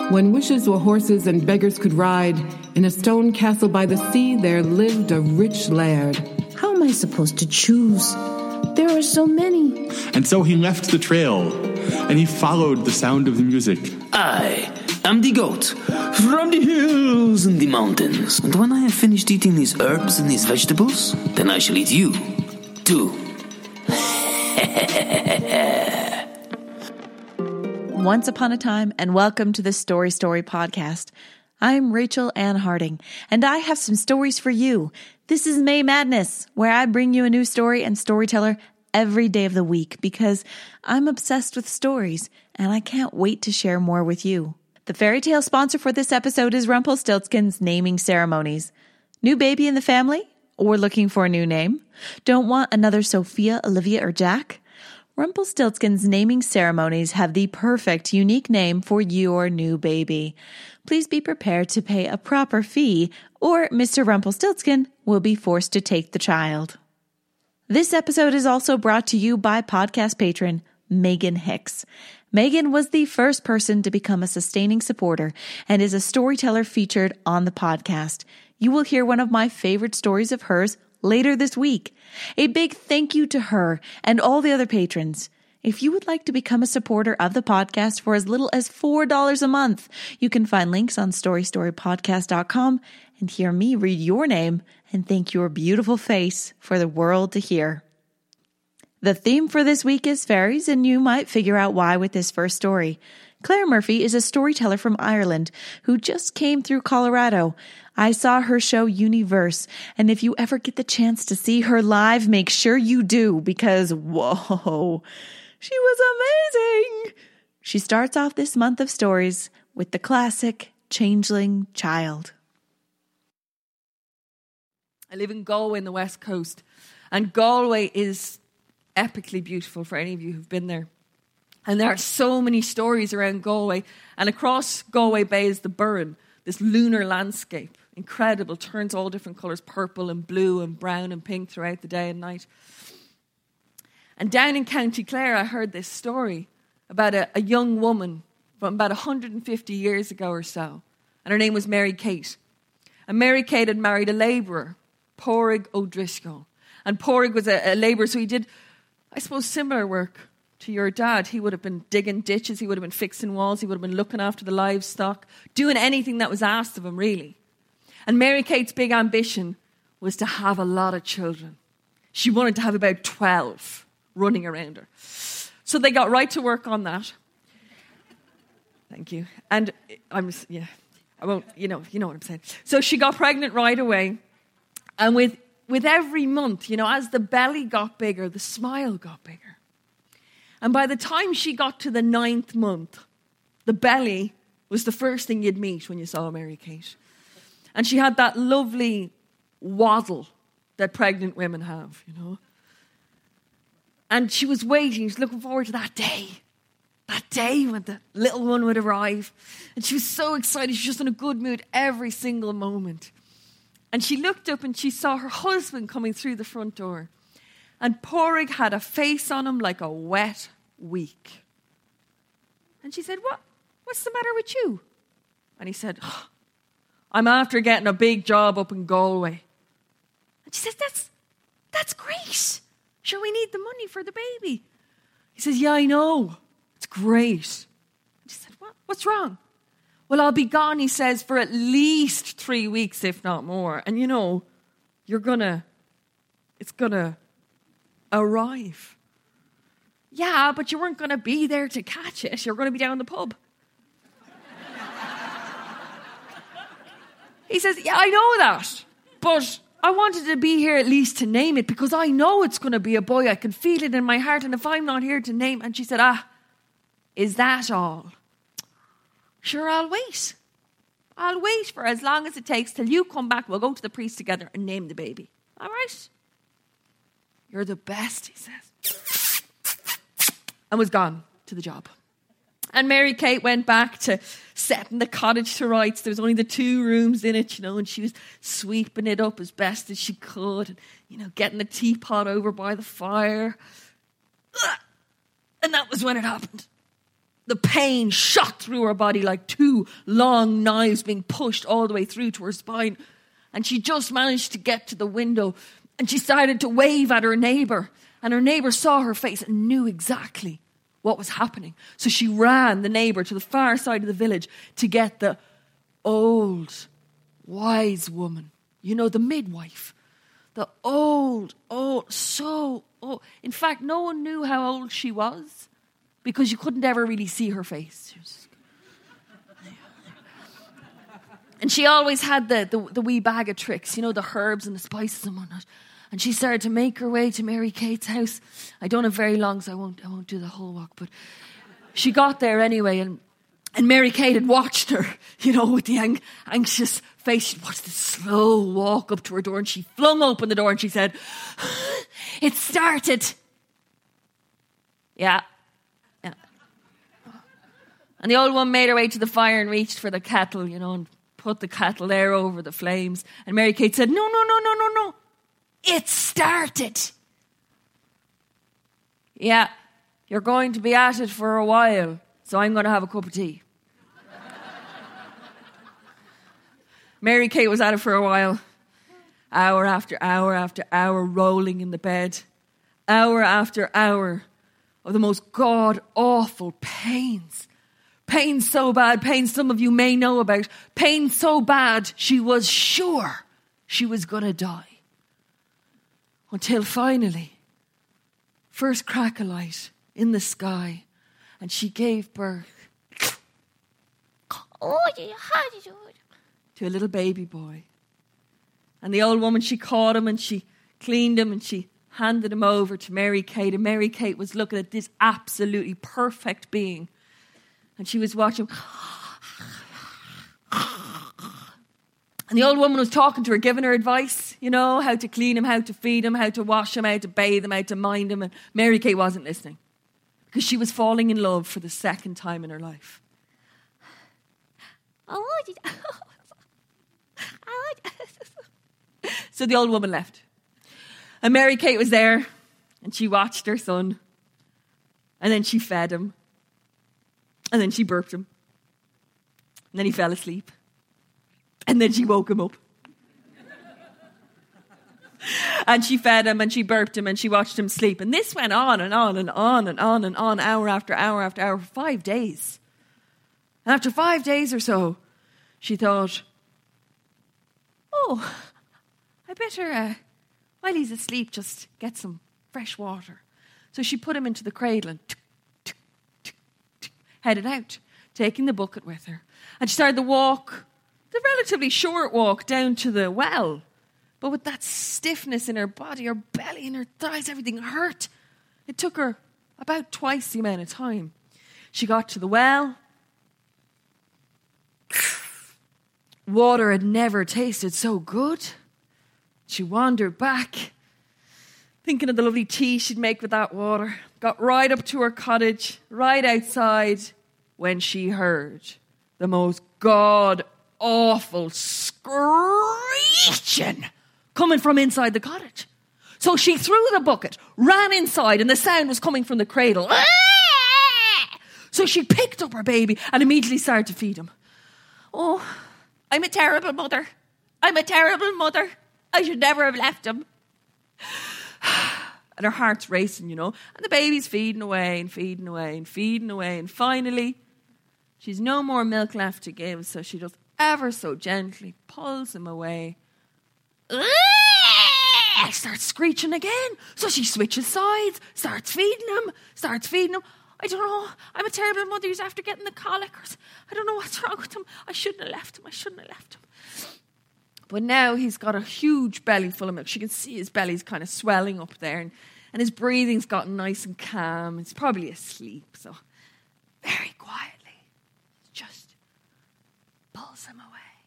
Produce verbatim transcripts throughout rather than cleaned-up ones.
When wishes were horses and beggars could ride, in a stone castle by the sea there lived a rich laird. How am I supposed to choose? There are so many. And so he left the trail, and he followed the sound of the music. I am the goat from the hills and the mountains. And when I have finished eating these herbs and these vegetables, then I shall eat you, too. Once upon a time, and welcome to the Story Story podcast. I'm Rachel Ann Harding, and I have some stories for you. This is May Madness, where I bring you a new story and storyteller every day of the week because I'm obsessed with stories, and I can't wait to share more with you. The fairy tale sponsor for this episode is Rumpelstiltskin's Naming Ceremonies. New baby in the family? Or looking for a new name? Don't want another Sophia, Olivia, or Jack? Rumpelstiltskin's Naming Ceremonies have the perfect, unique name for your new baby. Please be prepared to pay a proper fee, or Mister Rumpelstiltskin will be forced to take the child. This episode is also brought to you by podcast patron Megan Hicks. Megan was the first person to become a sustaining supporter and is a storyteller featured on the podcast. You will hear one of my favorite stories of hers later this week. A big thank you to her and all the other patrons. If you would like to become a supporter of the podcast for as little as four dollars a month, you can find links on story story podcast dot com and hear me read your name and thank your beautiful face for the world to hear. The theme for this week is fairies, and you might figure out why with this first story. Claire Murphy is a storyteller from Ireland who just came through Colorado. I saw her show Universe, and if you ever get the chance to see her live, make sure you do, because whoa, she was amazing. She starts off this month of stories with the classic Changeling Child. I live in Galway in the West Coast, and Galway is epically beautiful for any of you who've been there. And there are so many stories around Galway, and across Galway Bay is the Burren, this lunar landscape. Incredible, turns all different colours, purple and blue and brown and pink throughout the day and night. And down in County Clare, I heard this story about a, a young woman from about one hundred fifty years ago or so. And her name was Mary Kate. And Mary Kate had married a labourer, Porrig O'Driscoll. And Porrig was a, a labourer, so he did, I suppose, similar work to your dad. He would have been digging ditches, he would have been fixing walls, he would have been looking after the livestock, doing anything that was asked of him, really. And Mary Kate's big ambition was to have a lot of children. She wanted to have about twelve running around her. So they got right to work on that. Thank you. And I'm, yeah, I won't, you know, you know what I'm saying. So she got pregnant right away. And with, with every month, you know, as the belly got bigger, the smile got bigger. And by the time she got to the ninth month, the belly was the first thing you'd meet when you saw Mary Kate. And she had that lovely waddle that pregnant women have, you know. And she was waiting, she was looking forward to that day. That day when the little one would arrive. And she was so excited, she was just in a good mood every single moment. And she looked up and she saw her husband coming through the front door. And Porrig had a face on him like a wet week. And she said, what? What's the matter with you? And he said, oh, I'm after getting a big job up in Galway. And she says, that's, that's great. Sure, we need the money for the baby. He says, yeah, I know. It's great. And she said, what? What's wrong? Well, I'll be gone, he says, for at least three weeks, if not more. And you know, you're gonna, it's gonna arrive. Yeah, but you weren't gonna be there to catch it. You're gonna be down the pub. He says, yeah, I know that, but I wanted to be here at least to name it because I know it's going to be a boy. I can feel it in my heart, and if I'm not here to name... And she said, ah, is that all? Sure, I'll wait. I'll wait for as long as it takes till you come back. We'll go to the priest together and name the baby. All right? You're the best, he says. And was gone to the job. And Mary Kate went back to setting the cottage to rights. There was only the two rooms in it, you know, and she was sweeping it up as best as she could. And, you know, getting the teapot over by the fire. And that was when it happened. The pain shot through her body like two long knives being pushed all the way through to her spine. And she just managed to get to the window, and she started to wave at her neighbour. And her neighbour saw her face and knew exactly what was happening. So she ran, the neighbour, to the far side of the village to get the old, wise woman. You know, the midwife. The old, old, so old. In fact, no one knew how old she was because you couldn't ever really see her face. She was... And she always had the, the, the wee bag of tricks, you know, the herbs and the spices and whatnot. And she started to make her way to Mary Kate's house. I don't have very long, so I won't I won't do the whole walk. But she got there anyway, and and Mary Kate had watched her, you know, with the ang- anxious face. She watched the slow walk up to her door, and she flung open the door and she said, "It started." Yeah. Yeah. And the old one made her way to the fire and reached for the kettle, you know, and put the kettle there over the flames. And Mary Kate said, "No, no, no, no, no, no. It started." "Yeah, you're going to be at it for a while, so I'm going to have a cup of tea." Mary Kate was at it for a while. Hour after hour after hour, rolling in the bed. Hour after hour of the most god-awful pains. Pain so bad, pain some of you may know about. Pain so bad, she was sure she was going to die. Until finally, first crack of light in the sky, and she gave birth to a little baby boy. And the old woman, she caught him and she cleaned him and she handed him over to Mary Kate. And Mary Kate was looking at this absolutely perfect being. And she was watching. And the old woman was talking to her, giving her advice, you know, how to clean him, how to feed him, how to wash him, how to bathe him, how to mind him. And Mary Kate wasn't listening because she was falling in love for the second time in her life. So the old woman left. And Mary Kate was there and she watched her son. And then she fed him. And then she burped him. And then he fell asleep. And then she woke him up. And she fed him and she burped him and she watched him sleep. And this went on and on and on and on and on, hour after hour after hour, for five days. And after five days or so, she thought, oh, I better, uh, while he's asleep, just get some fresh water. So she put him into the cradle and tuk, tuk, tuk, tuk, headed out, taking the bucket with her. And she started the walk, the relatively short walk down to the well. But with that stiffness in her body, her belly and her thighs, everything hurt. It took her about twice the amount of time. She got to the well. Water had never tasted so good. She wandered back, thinking of the lovely tea she'd make with that water. Got right up to her cottage, right outside, when she heard the most god-awful screeching coming from inside the cottage. So she threw the bucket, ran inside, and the sound was coming from the cradle. So she picked up her baby and immediately started to feed him. Oh, I'm a terrible mother. I'm a terrible mother. I should never have left him. And her heart's racing, you know. And the baby's feeding away and feeding away and feeding away. And finally, she's no more milk left to give, so she just ever so gently pulls him away. Starts screeching again. So she switches sides, starts feeding him, starts feeding him. I don't know. I'm a terrible mother. He's after getting the colic. I don't know what's wrong with him. I shouldn't have left him. I shouldn't have left him. But now he's got a huge belly full of milk. She can see his belly's kind of swelling up there. And, and his breathing's gotten nice and calm. He's probably asleep. So very quietly, just pulls him away.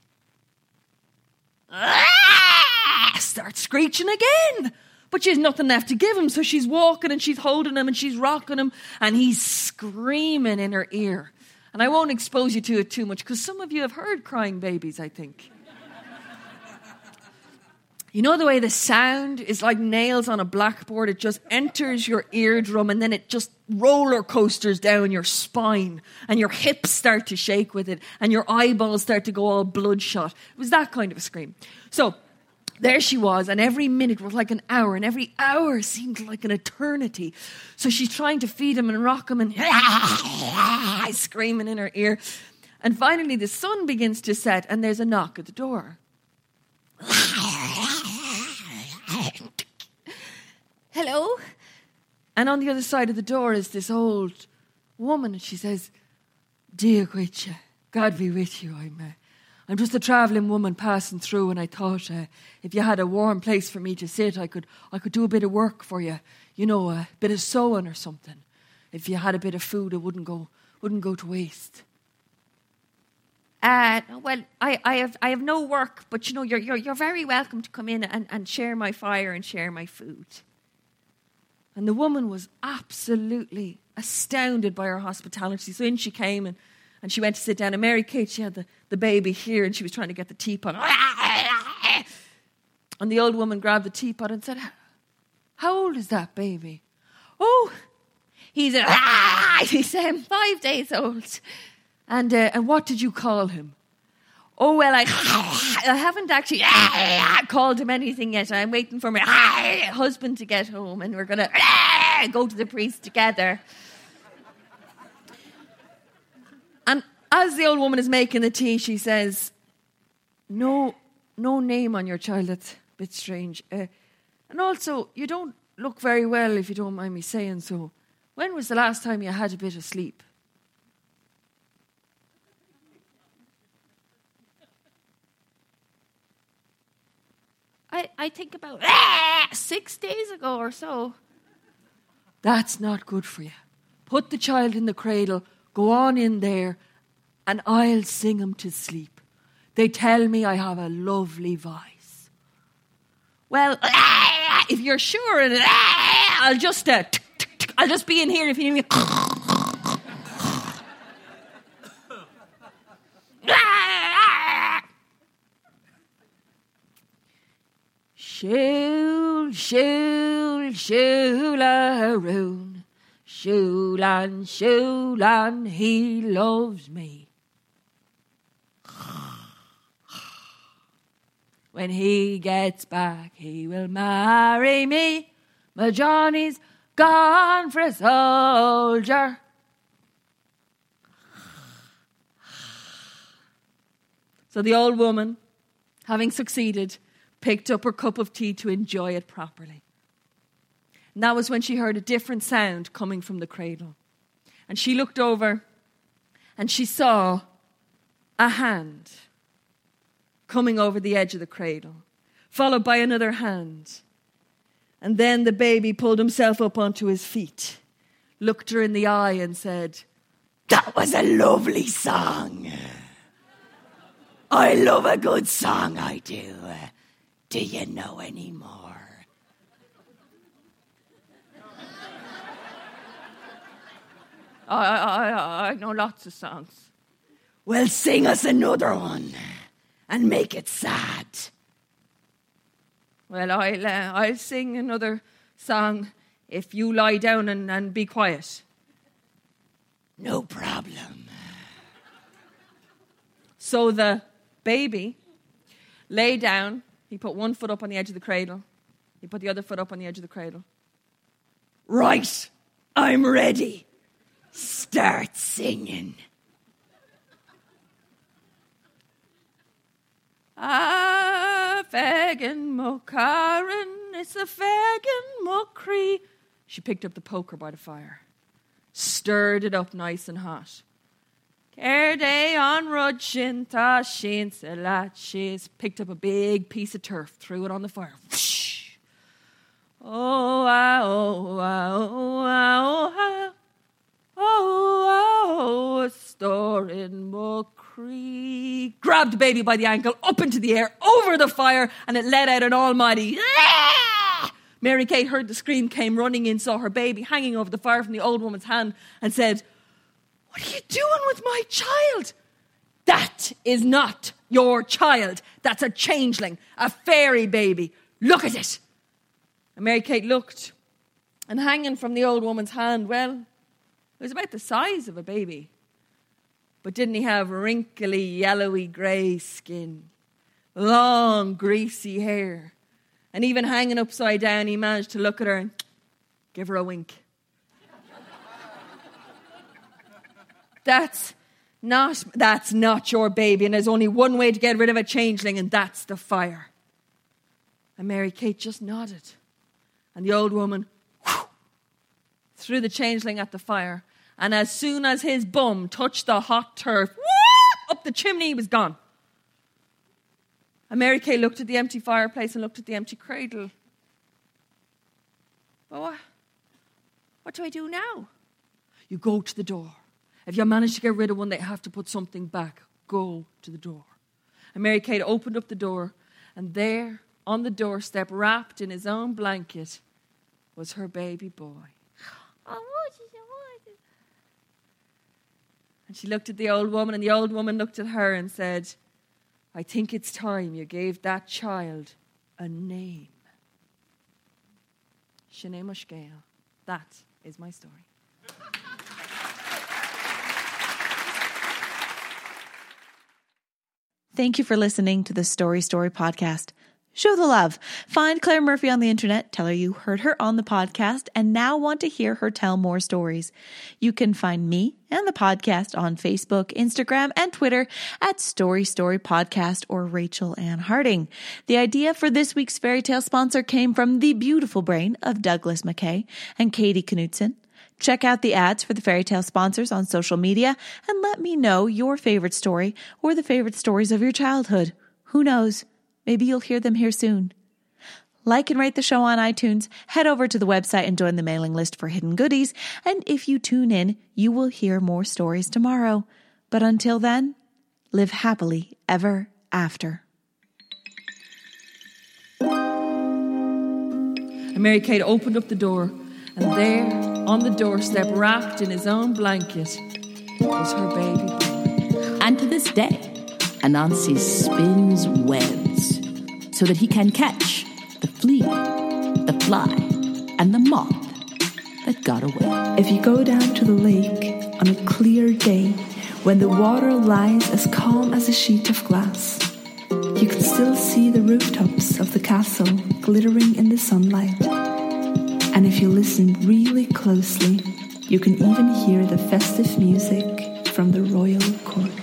Ah! Starts screeching again. But she has nothing left to give him. So she's walking and she's holding him and she's rocking him. And he's screaming in her ear. And I won't expose you to it too much because some of you have heard crying babies, I think. You know the way the sound is like nails on a blackboard? It just enters your eardrum and then it just roller coasters down your spine and your hips start to shake with it and your eyeballs start to go all bloodshot. It was that kind of a scream. So there she was, and every minute was like an hour, and every hour seemed like an eternity. So she's trying to feed him and rock him and screaming in her ear. And finally the sun begins to set and there's a knock at the door. Hello? And on the other side of the door is this old woman, and she says, "Dear Gritcha, God be with you. I'm, uh, I'm just a travelling woman passing through, and I thought uh, if you had a warm place for me to sit, I could I could do a bit of work for you. You know, a bit of sewing or something. If you had a bit of food, it wouldn't go wouldn't go to waste." Uh, well, I, I have I have no work, but you know, you're you're you're very welcome to come in and, and share my fire and share my food. And the woman was absolutely astounded by her hospitality. So in she came and, and she went to sit down. And Mary Kate, she had the, the baby here and she was trying to get the teapot. And the old woman grabbed the teapot and said, "How old is that baby?" "Oh, he's a, he's um, five days old." And uh, and what did you call him?" "Oh, well, I, I haven't actually called him anything yet. I'm waiting for my husband to get home and we're going to go to the priest together." And as the old woman is making the tea, she says, no, no name on your child. That's a bit strange. Uh, and also, you don't look very well, if you don't mind me saying so. When was the last time you had a bit of sleep?" I, I think about six days ago or so." "That's not good for you. Put the child in the cradle, go on in there, and I'll sing him to sleep. They tell me I have a lovely voice." "Well, if you're sure, I'll just uh, I'll just be in here if you need me." Shul, shul, shul-a-roon, Shulan, Shulan, he loves me. When he gets back, he will marry me. My Johnny's gone for a soldier. So the old woman, having succeeded, picked up her cup of tea to enjoy it properly. And that was when she heard a different sound coming from the cradle. And she looked over and she saw a hand coming over the edge of the cradle, followed by another hand. And then the baby pulled himself up onto his feet, looked her in the eye and said, "That was a lovely song. I love a good song, I do. Do you know any more?" I, I, I know lots of songs. "Well, sing us another one and make it sad." "Well, I'll, uh, I'll sing another song if you lie down and, and be quiet." "No problem." So the baby lay down. He put one foot up on the edge of the cradle. He put the other foot up on the edge of the cradle. "Right, I'm ready. Start singing." "Ah, Fagin Mokaran, it's a Fagin Mokri." She picked up the poker by the fire, stirred it up nice and hot. "Kerde on Rudchin, Tashin, Salachis," picked up a big piece of turf, threw it on the fire. Whoosh. "Oh, ah, oh, ah, oh, ah, oh, ah. Oh, oh, a store in Mokri." Grabbed the baby by the ankle, up into the air, over the fire, and it let out an almighty "Ah!" Mary Kate heard the scream, came running in, saw her baby hanging over the fire from the old woman's hand, and said, "What are you doing with my child?" "That is not your child. That's a changeling, a fairy baby. Look at it. And Mary Kate looked, and hanging from the old woman's hand, well, it was about the size of a baby. But didn't he have wrinkly, yellowy, grey skin, long, greasy hair, and even hanging upside down, he managed to look at her and give her a wink. That's not, that's not your baby, and there's only one way to get rid of a changeling, and that's the fire. And Mary Kate just nodded. And the old woman whew, threw the changeling at the fire. And as soon as his bum touched the hot turf, whoop, up the chimney, he was gone. And Mary Kate looked at the empty fireplace and looked at the empty cradle. Well, what, what do I do now? You go to the door. If you manage to get rid of one, they have to put something back. Go to the door. And Mary Kate opened up the door, and there, on the doorstep, wrapped in his own blanket, was her baby boy. And she looked at the old woman, and the old woman looked at her and said, I think it's time you gave that child a name. Sinead Mushgale. That is my story. Thank you for listening to the Story Story podcast. Show the love. Find Claire Murphy on the internet, tell her you heard her on the podcast, and now want to hear her tell more stories. You can find me and the podcast on Facebook, Instagram, and Twitter at Story Story Podcast or Rachel Ann Harding. The idea for this week's fairy tale sponsor came from the beautiful brain of Douglas McKay and Katie Knutson. Check out the ads for the fairy tale sponsors on social media and let me know your favorite story or the favorite stories of your childhood. Who knows? Maybe you'll hear them here soon. Like and rate the show on iTunes, head over to the website and join the mailing list for hidden goodies, and if you tune in, you will hear more stories tomorrow. But until then, live happily ever after. And Mary Kate opened up the door, and there, on the doorstep, wrapped in his own blanket, was her baby boy. And to this day, Anansi spins webs so that he can catch the flea, the fly, and the moth that got away. If you go down to the lake on a clear day, when the water lies as calm as a sheet of glass, you can still see the rooftops of the castle glittering in the sunlight. And if you listen really closely, you can even hear the festive music from the royal court.